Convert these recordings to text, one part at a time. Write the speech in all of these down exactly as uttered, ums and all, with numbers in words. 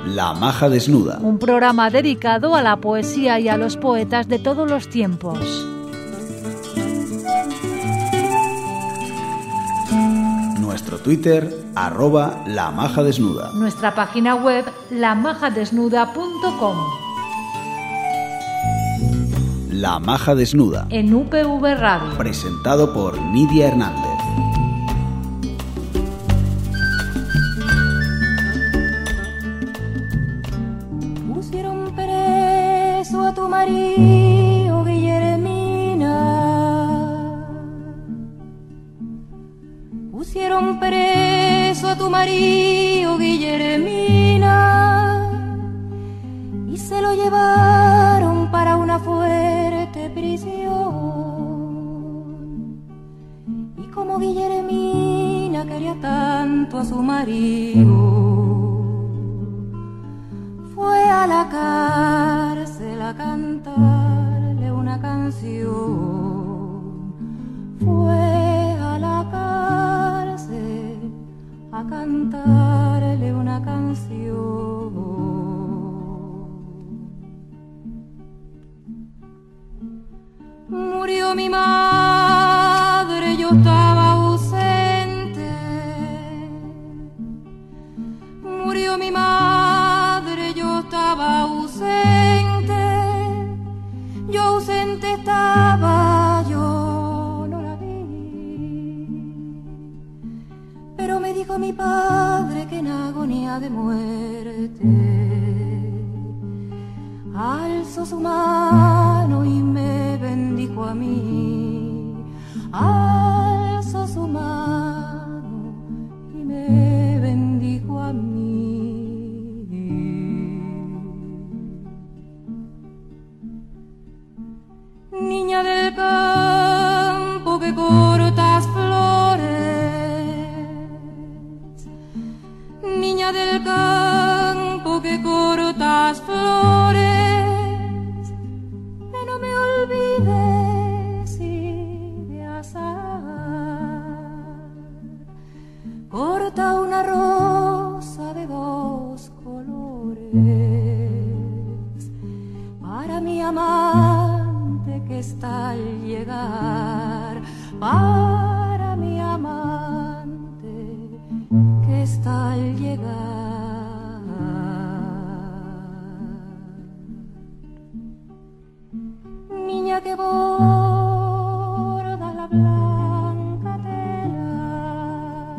La Maja Desnuda. Un programa dedicado a la poesía y a los poetas de todos los tiempos. Nuestro Twitter, arroba La Maja Desnuda. Nuestra página web, la maja desnuda punto com. La Maja Desnuda. En U P V Radio. Presentado por Nidia Hernández. Pusieron preso a tu marido, Guillermina. Pusieron preso a tu marido, Guillermina, y se lo llevaron para una fuerte prisión. Y como Guillermina quería tanto a su marido, fue a la cárcel a cantarle una canción. Fue a la cárcel a cantarle una canción. Murió mi madre, yo estaba ausente. Murió mi madre, yo estaba ausente. Yo ausente estaba, yo no la vi. Pero me dijo mi padre que en agonía de muerte alzó su mano y me bendijo a mí. Alzó su mano y me bendijo a mí. Niña del campo que cortas flores, niña del campo que cortas flores, no me olvides y de azar. Corta una rosa de dos colores para mi amante que está al llegar, para mi amante que está al llegar. Niña que borda la blanca tela,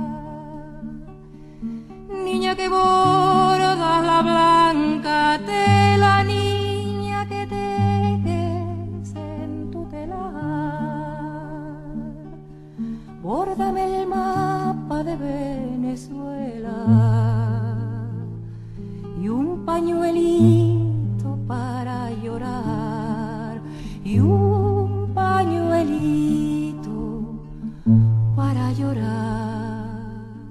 niña que borda la blanca tela, niña que tejes en tu telar, bórdame el mapa de Venezuela y un pañuelito para llorar, y un pañuelito para llorar.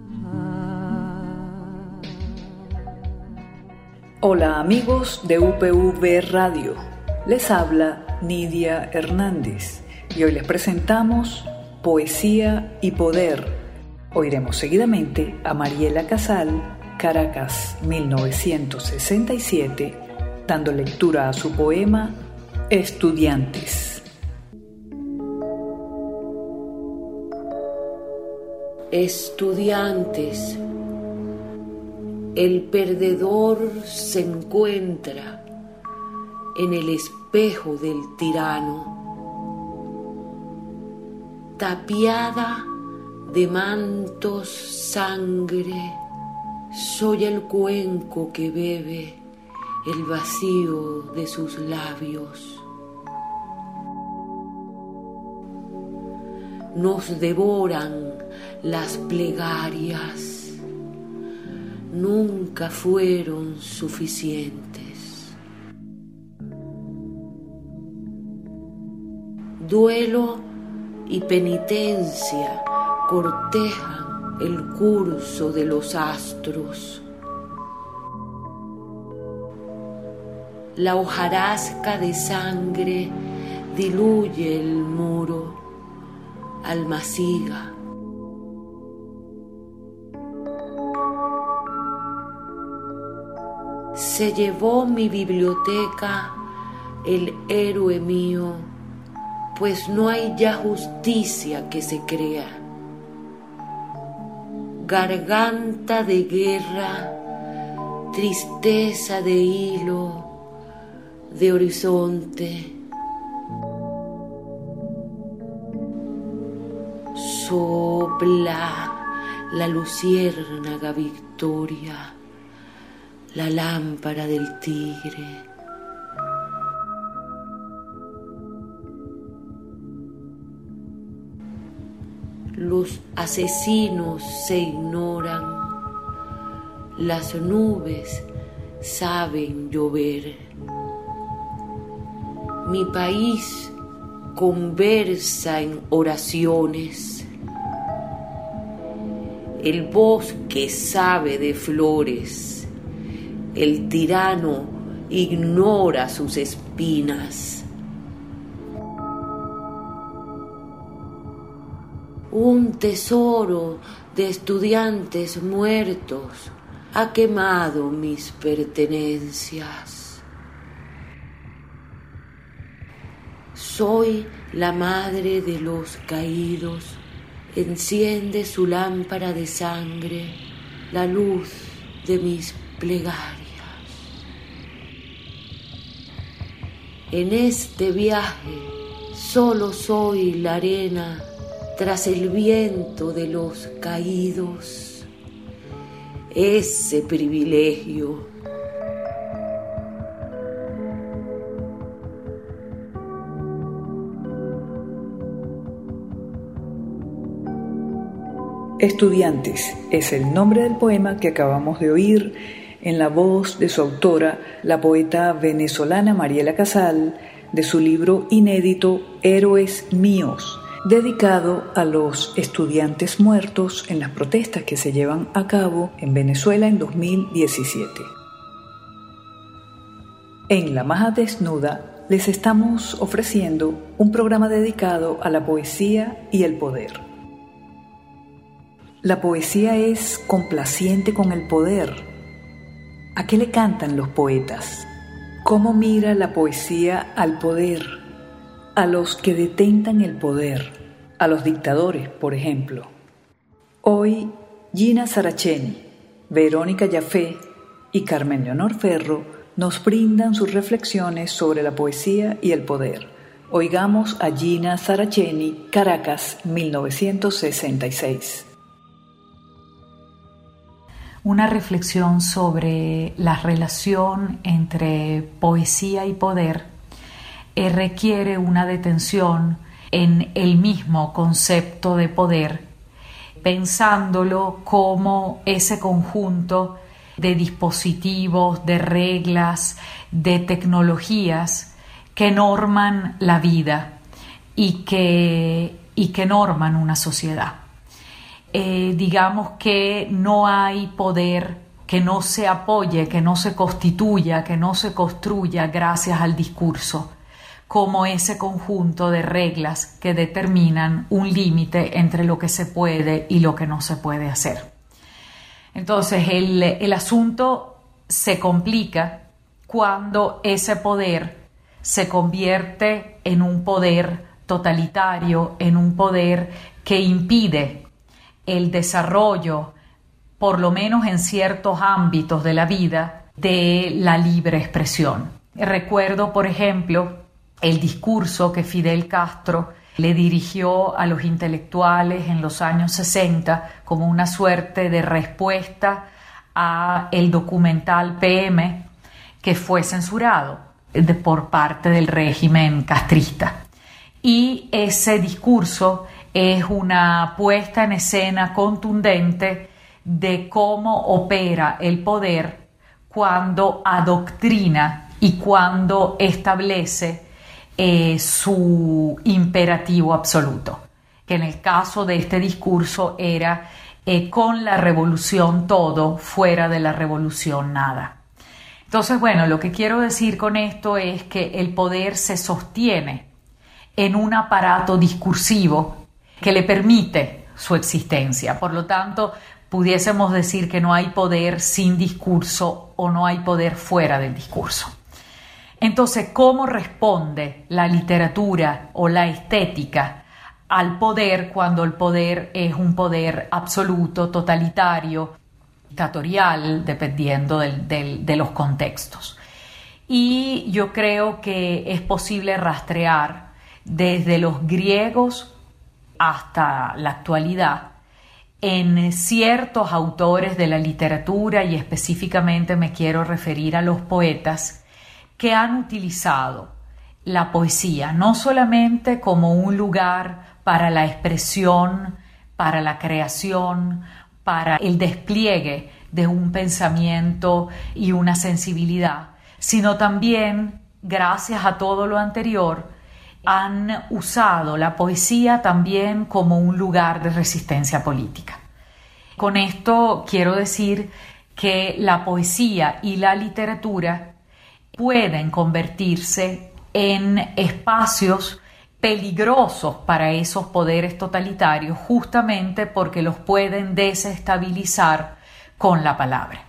Hola amigos de U P V Radio, les habla Nidia Hernández y hoy les presentamos Poesía y Poder. Oiremos seguidamente a Mariela Casal, Caracas, mil novecientos sesenta y siete, dando lectura a su poema Estudiantes. Estudiantes, el perdedor se encuentra en el espejo del tirano, tapiada de mantos sangre, soy el cuenco que bebe el vacío de sus labios. Nos devoran las plegarias, nunca fueron suficientes. Duelo y penitencia cortejan el curso de los astros. La hojarasca de sangre diluye el muro, almaciga. Se llevó mi biblioteca el héroe mío, pues no hay ya justicia que se crea. Garganta de guerra, tristeza de hilo, de horizonte. Sopla la luciérnaga victoria, la lámpara del tigre. Los asesinos se ignoran, las nubes saben llover. Mi país conversa en oraciones. El bosque sabe de flores, el tirano ignora sus espinas. Un tesoro de estudiantes muertos ha quemado mis pertenencias. Soy la madre de los caídos, enciende su lámpara de sangre la luz de mis plegarias. En este viaje solo soy la arena tras el viento de los caídos. Ese privilegio. Estudiantes es el nombre del poema que acabamos de oír en la voz de su autora, la poeta venezolana Mariela Casal, de su libro inédito Héroes Míos, dedicado a los estudiantes muertos en las protestas que se llevan a cabo en Venezuela en dos mil diecisiete. En La Maja Desnuda les estamos ofreciendo un programa dedicado a la poesía y el poder. La poesía es complaciente con el poder. ¿A qué le cantan los poetas? ¿Cómo mira la poesía al poder? A los que detentan el poder, a los dictadores, por ejemplo. Hoy, Gina Saraceni, Verónica Jaffe y Carmen Leonor Ferro nos brindan sus reflexiones sobre la poesía y el poder. Oigamos a Gina Saraceni, Caracas, mil novecientos sesenta y seis. Una reflexión sobre la relación entre poesía y poder eh, requiere una detención en el mismo concepto de poder, pensándolo como ese conjunto de dispositivos, de reglas, de tecnologías que norman la vida y que, y que norman una sociedad. Eh, digamos que no hay poder que no se apoye, que no se constituya, que no se construya gracias al discurso, como ese conjunto de reglas que determinan un límite entre lo que se puede y lo que no se puede hacer. Entonces el, el asunto se complica cuando ese poder se convierte en un poder totalitario, en un poder que impide el desarrollo, por lo menos en ciertos ámbitos de la vida, de la libre expresión. Recuerdo, por ejemplo, el discurso que Fidel Castro le dirigió a los intelectuales en los años sesenta como una suerte de respuesta a el documental P M que fue censurado de, por parte del régimen castrista. Y ese discurso es una puesta en escena contundente de cómo opera el poder cuando adoctrina y cuando establece eh, su imperativo absoluto, que en el caso de este discurso era eh, con la revolución todo, fuera de la revolución nada. Entonces, bueno, lo que quiero decir con esto es que el poder se sostiene en un aparato discursivo que le permite su existencia. Por lo tanto, pudiésemos decir que no hay poder sin discurso o no hay poder fuera del discurso. Entonces, ¿cómo responde la literatura o la estética al poder cuando el poder es un poder absoluto, totalitario, dictatorial, dependiendo del, del, de los contextos? Y yo creo que es posible rastrear desde los griegos hasta la actualidad en ciertos autores de la literatura, y específicamente me quiero referir a los poetas, que han utilizado la poesía no solamente como un lugar para la expresión, para la creación, para el despliegue de un pensamiento y una sensibilidad, sino también, gracias a todo lo anterior, han usado la poesía también como un lugar de resistencia política. Con esto quiero decir que la poesía y la literatura pueden convertirse en espacios peligrosos para esos poderes totalitarios, justamente porque los pueden desestabilizar con la palabra.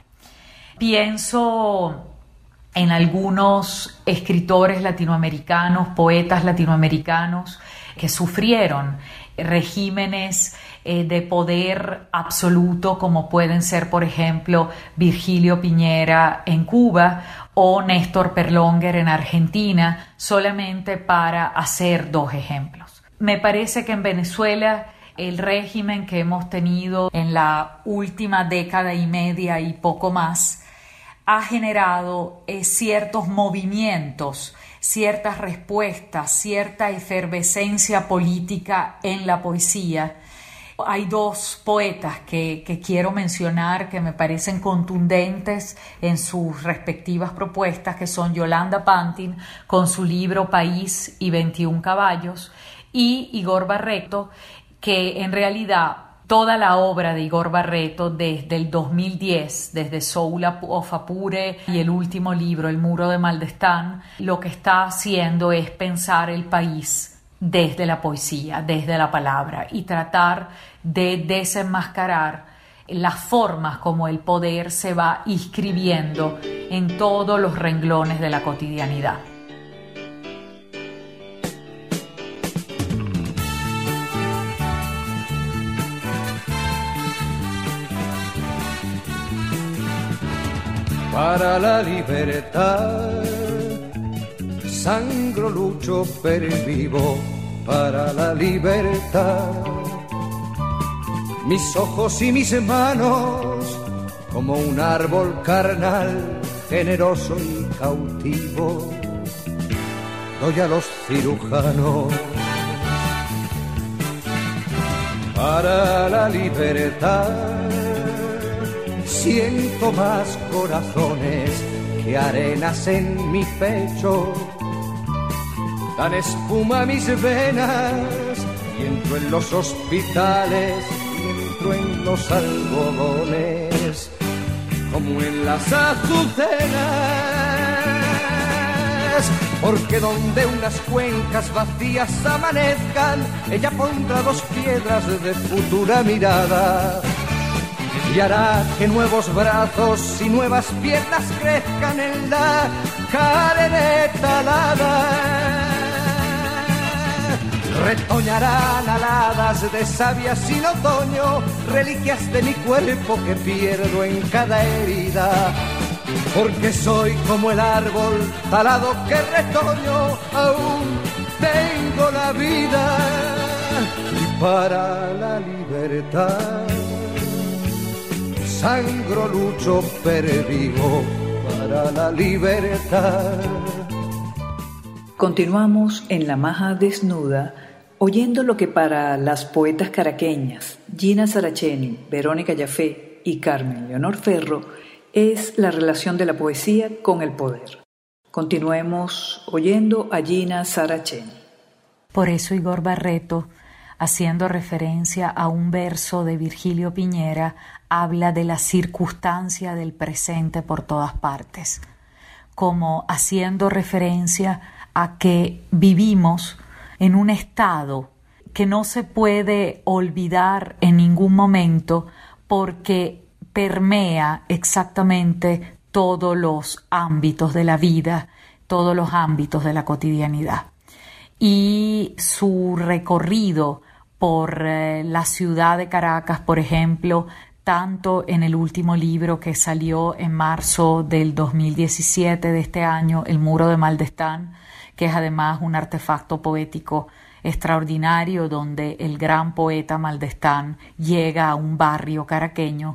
Pienso en algunos escritores latinoamericanos, poetas latinoamericanos que sufrieron regímenes eh, de poder absoluto, como pueden ser, por ejemplo, Virgilio Piñera en Cuba o Néstor Perlónguer en Argentina, solamente para hacer dos ejemplos. Me parece que en Venezuela el régimen que hemos tenido en la última década y media y poco más ha generado eh, ciertos movimientos, ciertas respuestas, cierta efervescencia política en la poesía. Hay dos poetas que, que quiero mencionar que me parecen contundentes en sus respectivas propuestas, que son Yolanda Pantin con su libro País y veintiún caballos, y Igor Barreto, que en realidad toda la obra de Igor Barreto desde el dos mil diez, desde Soul of Apure y el último libro, El muro de Maldestán, lo que está haciendo es pensar el país desde la poesía, desde la palabra, y tratar de desenmascarar las formas como el poder se va inscribiendo en todos los renglones de la cotidianidad. Para la libertad, sangro, lucho, pervivo para la libertad. Mis ojos y mis manos, como un árbol carnal, generoso y cautivo, doy a los cirujanos. Para la libertad, siento más corazones que arenas en mi pecho. Dan espuma a mis venas y entro en los hospitales y entro en los algodones como en las azucenas. Porque donde unas cuencas vacías amanezcan, ella pondrá dos piedras de futura mirada y hará que nuevos brazos y nuevas piernas crezcan en la carne talada. Retoñarán aladas de savia sin otoño, reliquias de mi cuerpo que pierdo en cada herida. Porque soy como el árbol talado que retoño, aún tengo la vida. Y para la libertad, sangro, lucho, pervivo para la libertad. Continuamos en La Maja Desnuda, oyendo lo que para las poetas caraqueñas Gina Saracheni, Verónica Jaffe y Carmen Leonor Ferro es la relación de la poesía con el poder. Continuemos oyendo a Gina Saracheni. Por eso Igor Barreto, haciendo referencia a un verso de Virgilio Piñera, habla de la circunstancia del presente por todas partes, como haciendo referencia a que vivimos en un estado que no se puede olvidar en ningún momento, porque permea exactamente todos los ámbitos de la vida, todos los ámbitos de la cotidianidad. Y su recorrido por eh, la ciudad de Caracas, por ejemplo, tanto en el último libro que salió en marzo del dos mil diecisiete de este año, El Muro de Maldestán, que es además un artefacto poético extraordinario donde el gran poeta Maldestán llega a un barrio caraqueño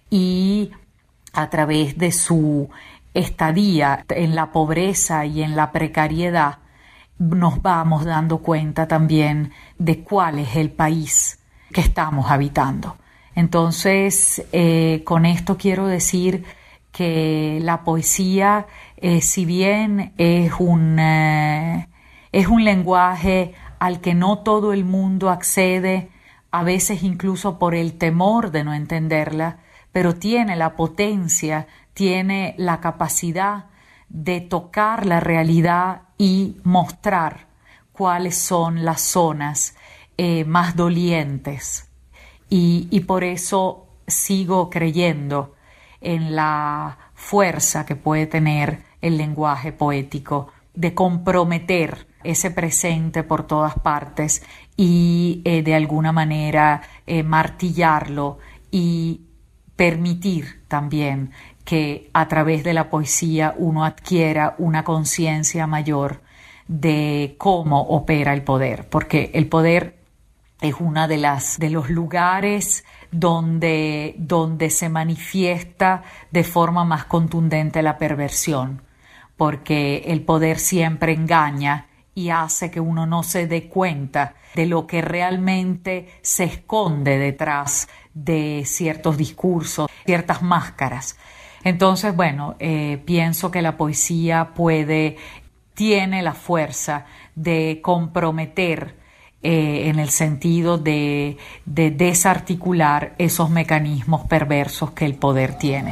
y a través de su estadía en la pobreza y en la precariedad nos vamos dando cuenta también de cuál es el país que estamos habitando. Entonces, eh, con esto quiero decir que la poesía, eh, si bien es un, eh, es un lenguaje al que no todo el mundo accede, a veces incluso por el temor de no entenderla, pero tiene la potencia, tiene la capacidad de tocar la realidad y mostrar cuáles son las zonas eh, más dolientes. Y, y por eso sigo creyendo en la fuerza que puede tener el lenguaje poético de comprometer ese presente por todas partes y eh, de alguna manera eh, martillarlo y permitir también que a través de la poesía uno adquiera una conciencia mayor de cómo opera el poder, porque el poder es una de las de los lugares donde, donde se manifiesta de forma más contundente la perversión, porque el poder siempre engaña y hace que uno no se dé cuenta de lo que realmente se esconde detrás de ciertos discursos, ciertas máscaras. Entonces, bueno, eh, pienso que la poesía puede, tiene la fuerza de comprometer eh, en el sentido de, de desarticular esos mecanismos perversos que el poder tiene.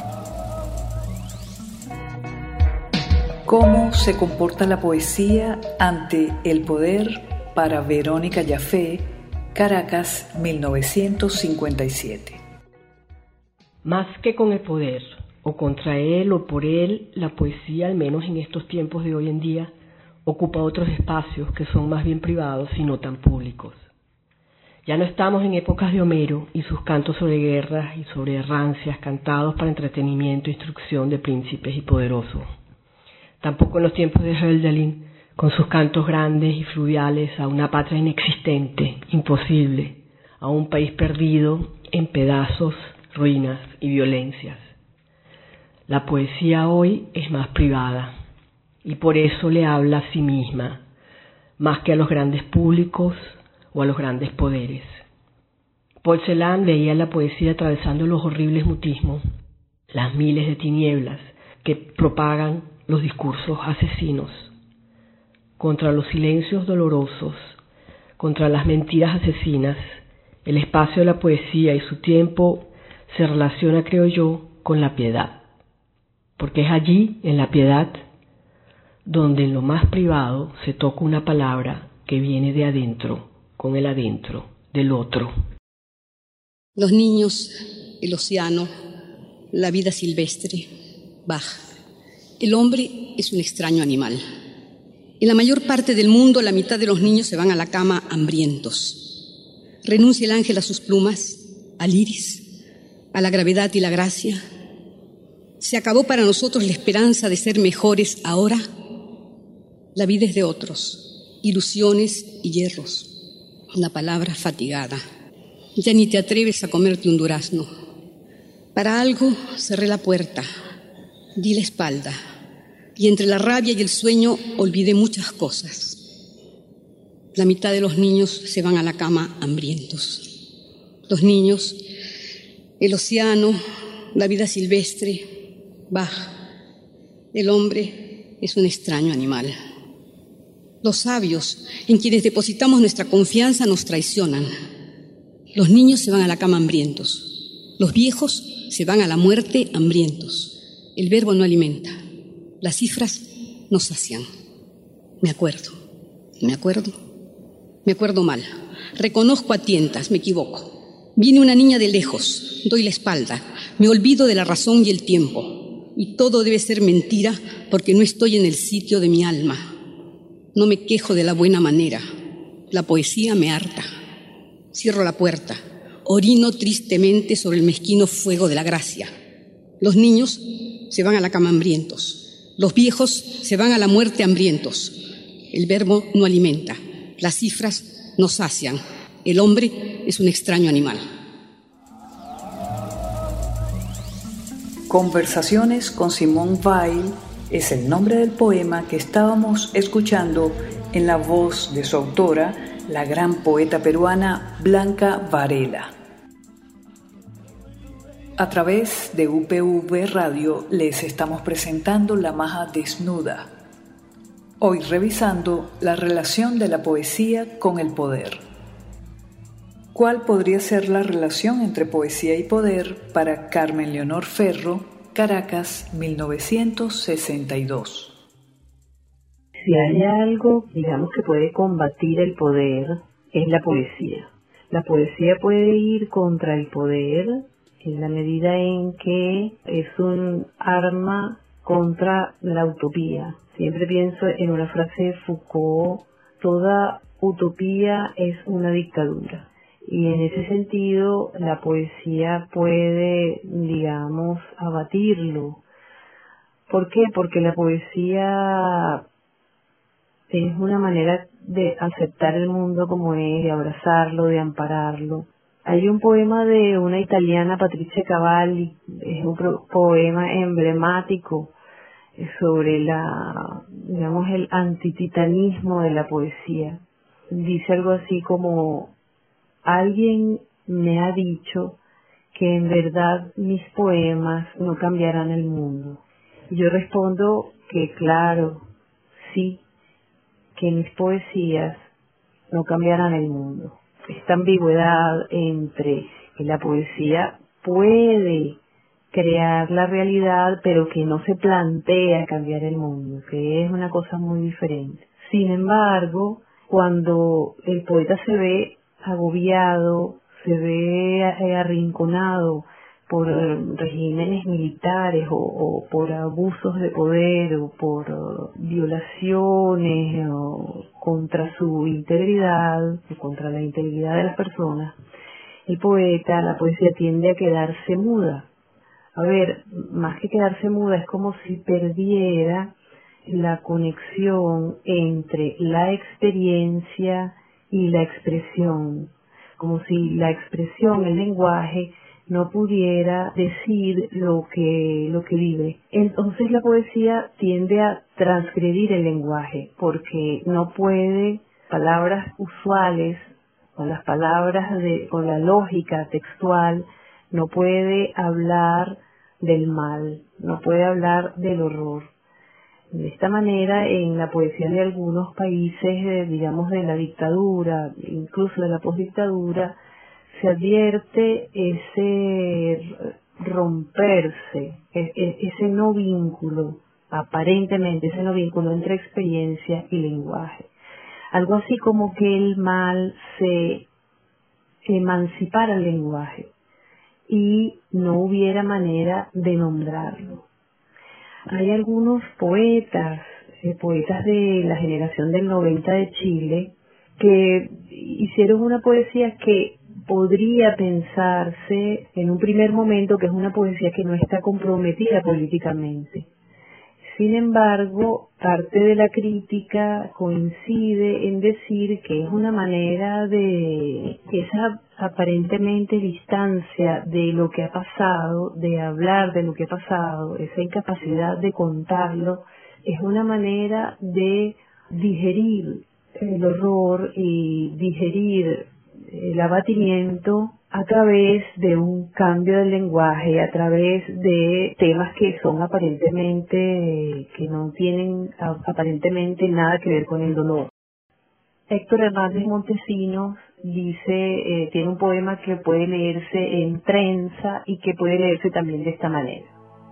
¿Cómo se comporta la poesía ante el poder? Para Verónica Jaffe, Caracas, mil novecientos cincuenta y siete. Más que con el poder, o contra él o por él, la poesía, al menos en estos tiempos de hoy en día, ocupa otros espacios que son más bien privados y no tan públicos. Ya no estamos en épocas de Homero y sus cantos sobre guerras y sobre errancias cantados para entretenimiento e instrucción de príncipes y poderosos. Tampoco en los tiempos de Hölderlin, con sus cantos grandes y fluviales a una patria inexistente, imposible, a un país perdido en pedazos, ruinas y violencias. La poesía hoy es más privada y por eso le habla a sí misma, más que a los grandes públicos o a los grandes poderes. Paul Celan veía la poesía atravesando los horribles mutismos, las miles de tinieblas que propagan los discursos asesinos, contra los silencios dolorosos, contra las mentiras asesinas. El espacio de la poesía y su tiempo se relaciona, creo yo, con la piedad, porque es allí, en la piedad, donde en lo más privado se toca una palabra que viene de adentro, con el adentro del otro. Los niños, el océano, la vida silvestre, Bach. El hombre es un extraño animal. En la mayor parte del mundo, la mitad de los niños se van a la cama hambrientos. Renuncia el ángel a sus plumas, al iris, a la gravedad y la gracia. Se acabó para nosotros la esperanza de ser mejores ahora. La vida es de otros, ilusiones y hierros. La palabra fatigada. Ya ni te atreves a comerte un durazno. Para algo cerré la puerta, di la espalda, y entre la rabia y el sueño olvidé muchas cosas. La mitad de los niños se van a la cama hambrientos. Los niños, el océano, la vida silvestre, Bach. El hombre es un extraño animal. Los sabios, en quienes depositamos nuestra confianza, nos traicionan. Los niños se van a la cama hambrientos. Los viejos se van a la muerte hambrientos. El verbo no alimenta. Las cifras nos sacian. Me acuerdo. ¿Me acuerdo? Me acuerdo mal. Reconozco a tientas, me equivoco. Viene una niña de lejos, doy la espalda, me olvido de la razón y el tiempo, y todo debe ser mentira porque no estoy en el sitio de mi alma. No me quejo de la buena manera, la poesía me harta. Cierro la puerta, orino tristemente sobre el mezquino fuego de la gracia. Los niños se van a la cama hambrientos, los viejos se van a la muerte hambrientos. El verbo no alimenta, las cifras no sacian, el hombre es un extraño animal. Conversaciones con Simone Weil es el nombre del poema que estábamos escuchando en la voz de su autora, la gran poeta peruana Blanca Varela. A través de U P V Radio les estamos presentando La Maja Desnuda, hoy revisando la relación de la poesía con el poder. ¿Cuál podría ser la relación entre poesía y poder para Carmen Leonor Ferro, Caracas, mil novecientos sesenta y dos? Si hay algo, digamos, que puede combatir el poder, es la poesía. La poesía puede ir contra el poder en la medida en que es un arma contra la utopía. Siempre pienso en una frase de Foucault: toda utopía es una dictadura. Y en ese sentido, la poesía puede, digamos, abatirlo. ¿Por qué? Porque la poesía es una manera de aceptar el mundo como es, de abrazarlo, de ampararlo. Hay un poema de una italiana, Patrizia Cavalli, es un poema emblemático sobre la, digamos, el antititanismo de la poesía. Dice algo así como: alguien me ha dicho que en verdad mis poemas no cambiarán el mundo. Y yo respondo que claro, sí, que mis poesías no cambiarán el mundo. Esta ambigüedad entre que la poesía puede crear la realidad, pero que no se plantea cambiar el mundo, que es una cosa muy diferente. Sin embargo, cuando el poeta se ve agobiado, se ve arrinconado por regímenes militares o, o por abusos de poder o por uh, violaciones o contra su integridad, o contra la integridad de las personas, el poeta, la poesía tiende a quedarse muda. A ver, más que quedarse muda, es como si perdiera la conexión entre la experiencia y la expresión, como si la expresión, el lenguaje, no pudiera decir lo que, lo que vive. Entonces la poesía tiende a transgredir el lenguaje, porque no puede, palabras usuales, con las palabras de, con la lógica textual, no puede hablar del mal, no puede hablar del horror. De esta manera, en la poesía de algunos países, eh, digamos de la dictadura, incluso de la postdictadura, se advierte ese romperse, ese no vínculo, aparentemente ese no vínculo entre experiencia y lenguaje. Algo así como que el mal se emancipara el lenguaje y no hubiera manera de nombrarlo. Hay algunos poetas, eh, poetas de la generación del noventa de Chile, que hicieron una poesía que podría pensarse en un primer momento que es una poesía que no está comprometida políticamente. Sin embargo, parte de la crítica coincide en decir que es una manera de esa aparentemente distancia de lo que ha pasado, de hablar de lo que ha pasado, esa incapacidad de contarlo, es una manera de digerir el horror y digerir el abatimiento a través de un cambio del lenguaje, a través de temas que son aparentemente, que no tienen aparentemente nada que ver con el dolor. Héctor Hernández Montesinos dice, eh, tiene un poema que puede leerse en trenza y que puede leerse también de esta manera.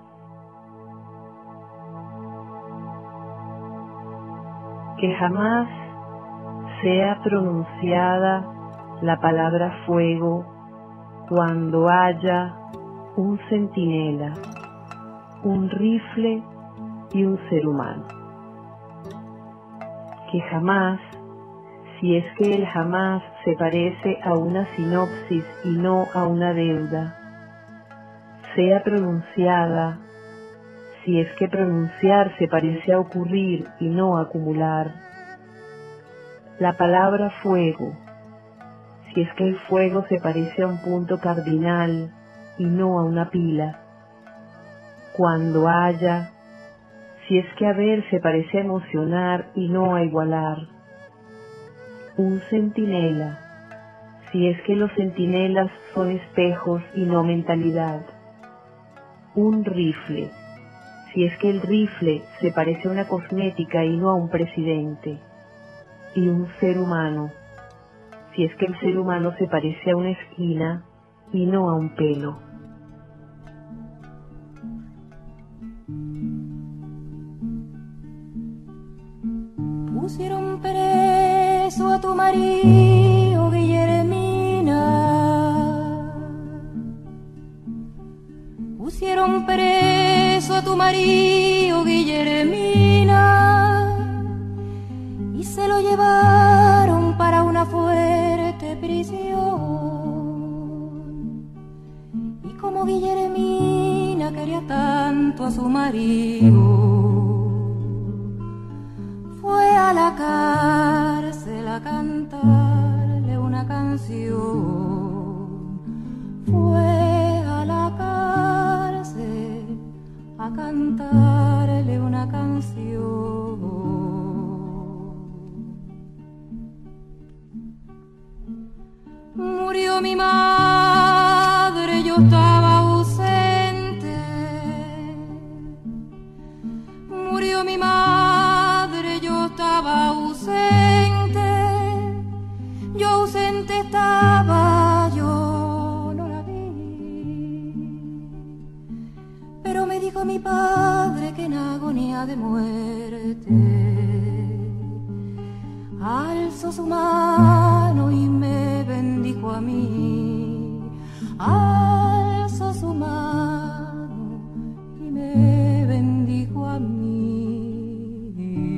Que jamás sea pronunciada la palabra fuego cuando haya un centinela, un rifle y un ser humano. Que jamás, si es que el jamás se parece a una sinopsis y no a una deuda, sea pronunciada, si es que pronunciar se parece a ocurrir y no a acumular. La palabra fuego, si es que el fuego se parece a un punto cardinal y no a una pila. Cuando haya, si es que haber se parece a emocionar y no a igualar. Un centinela, si es que los centinelas son espejos y no mentalidad. Un rifle, si es que el rifle se parece a una cosmética y no a un presidente. Y un ser humano, si es que el ser humano se parece a una esquina y no a un pelo. Pusieron preso a tu marido, Guillermina. Pusieron preso a tu marido, Guillermina, y se lo llevaron para una fuerte prisión. Y como Guillermina quería tanto a su marido, fue a la cárcel a cantarle una canción. Fue a la cárcel a cantarle una canción. Murió mi madre, yo estaba ausente. Murió mi madre, yo estaba ausente. Yo ausente estaba, yo no la vi. Pero me dijo mi padre que en agonía de muerte alzó su mano y me bendijo a mí. Alzó su mano y me bendijo a mí.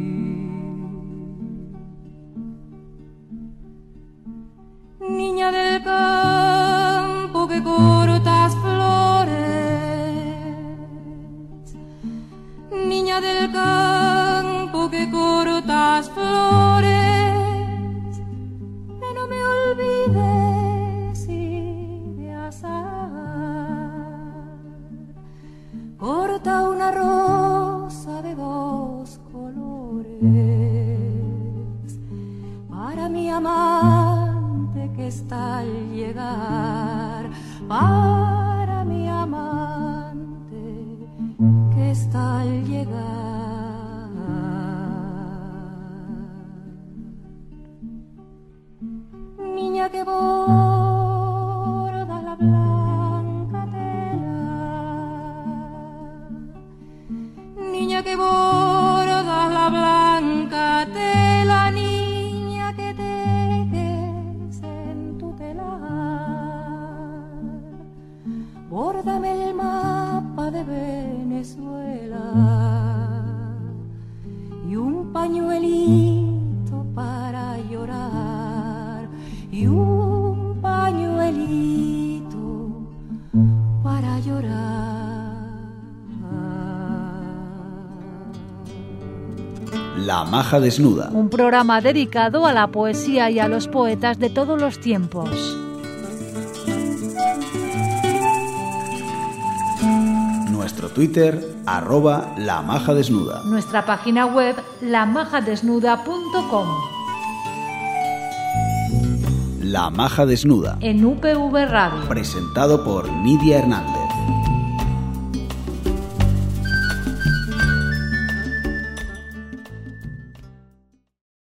Niña del campo que cortas flores, niña del campo que cortas flores, no me olvides y de azar corta una rosa de dos colores para mi amante que está al llegar, para mi amante que está al llegar. Niña que borda la blanca tela, niña que borda la blanca tela, niña que tejes en tu telar, bórdame el mapa de Venezuela y un pañuelito para llorar, y un pañuelito para llorar. La maja desnuda. Un programa dedicado a la poesía y a los poetas de todos los tiempos. Nuestro Twitter, arroba la maja desnuda. Nuestra página web, la maja desnuda punto com. La maja desnuda. En U P V Radio. Presentado por Nidia Hernández.